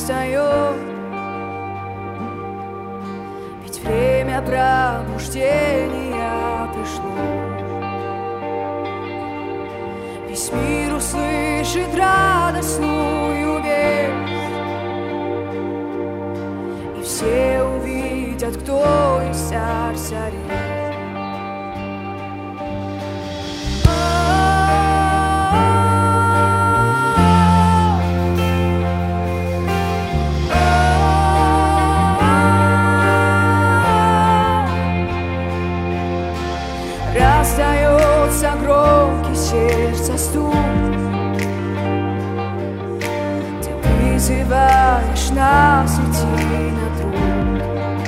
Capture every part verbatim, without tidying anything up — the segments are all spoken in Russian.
встает, ведь время пробуждения пришло. Весь мир услышит радостную весть, и все увидят, кто из царь царей. Раздается громкий сердца стук, ты призываешь нас идти на труд,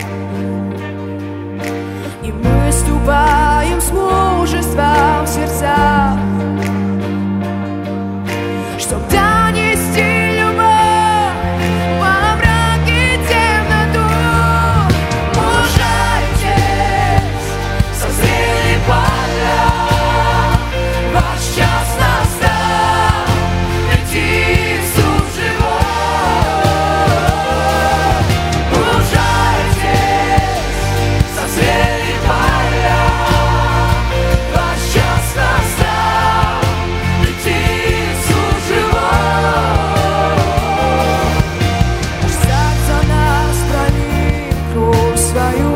и мы ступаем с мужеством в сердцах, чтоб донести любовь во мраке темноту. Мужайтесь, созрели поля, ваш час настал, ведь Иисус живой. Мужайтесь, созрели поля, ваш час настал, ведь Иисус живой. Ждать за нас пролив кровь свою,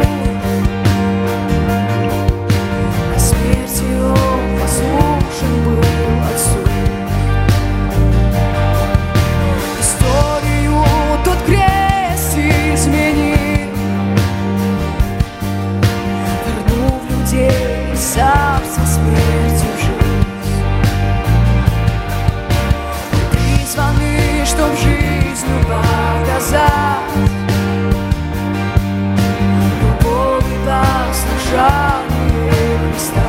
на смерти Он послушен был Отцу. Историю тот крест изменил, вернув людей из царства смерти в жизнь. Мы призваны, чтоб жизнью показать любовь и послушание Христа.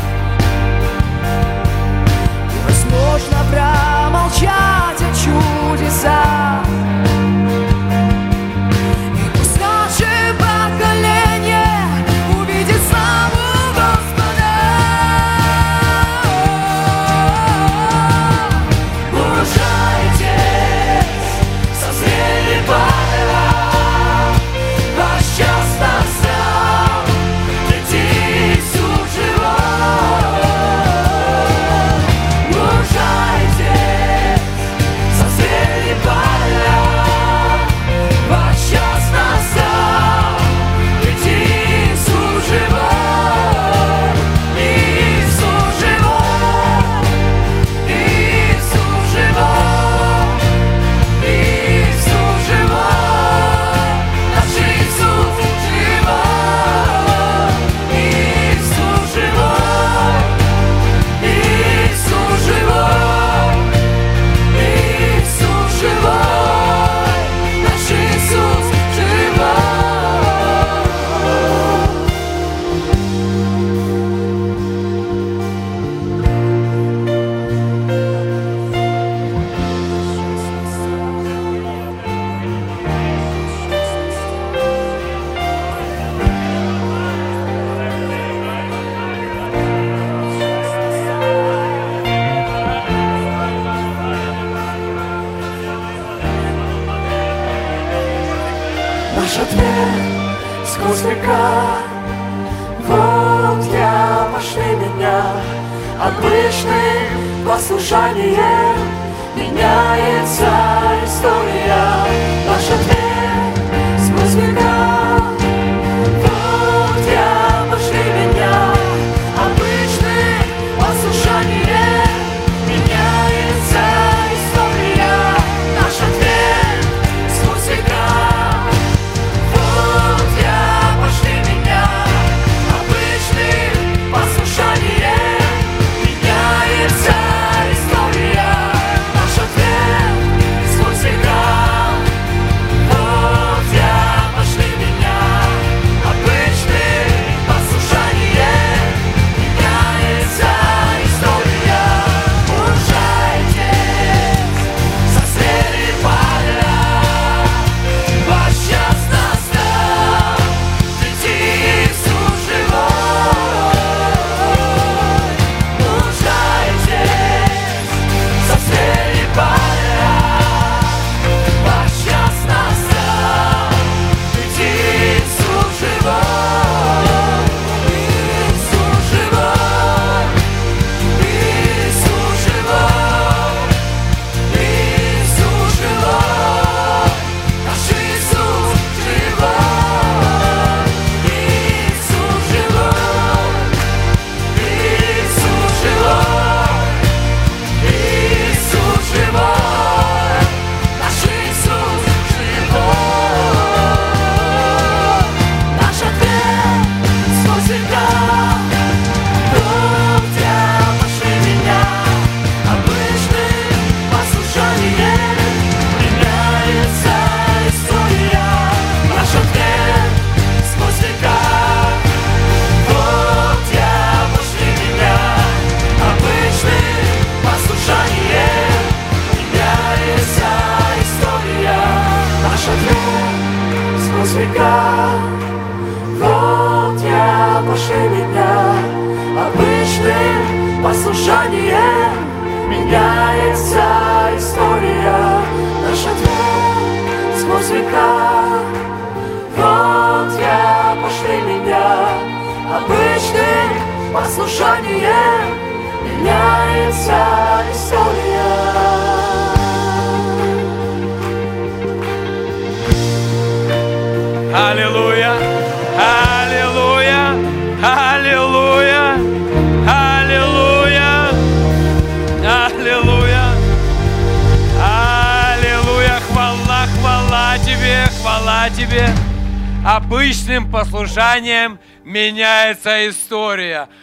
Невозможно промолчать о чудесах, и пусть наше поколение увидит славу Господа. Мужайтесь, созрели поля, ваш час настал, ведь Иисус живой. Мужайтесь, созрели поля, ваш час настал, ведь Иисус живой. Иисус живой, Иисус живой, Иисус живой, наш Иисус живой. Иисус живой, Иисус живой, Иисус живой, наш Иисус живой. Наш ответ сквозь века. Вот я, пошли меня. Обычным послушанием меняется история. Наш ответ сквозь века. Вот я, пошли меня. Обычным послушанием меняется история. Наш ответ сквозь века. Вот я, пошли меня. Обычным послушанием меняется история. Наш ответ сквозь века. сквозь века. Вот я, пошли меня. Обычным послушанием меняется история. Наш ответ сквозь века. Вот я, пошли меня. Обычным послушанием меняется история. Аллилуйя! Аллилуйя! Аллилуйя! Аллилуйя! Аллилуйя! Аллилуйя! Хвала, хвала Тебе, хвала Тебе! Обычным послушанием меняется история.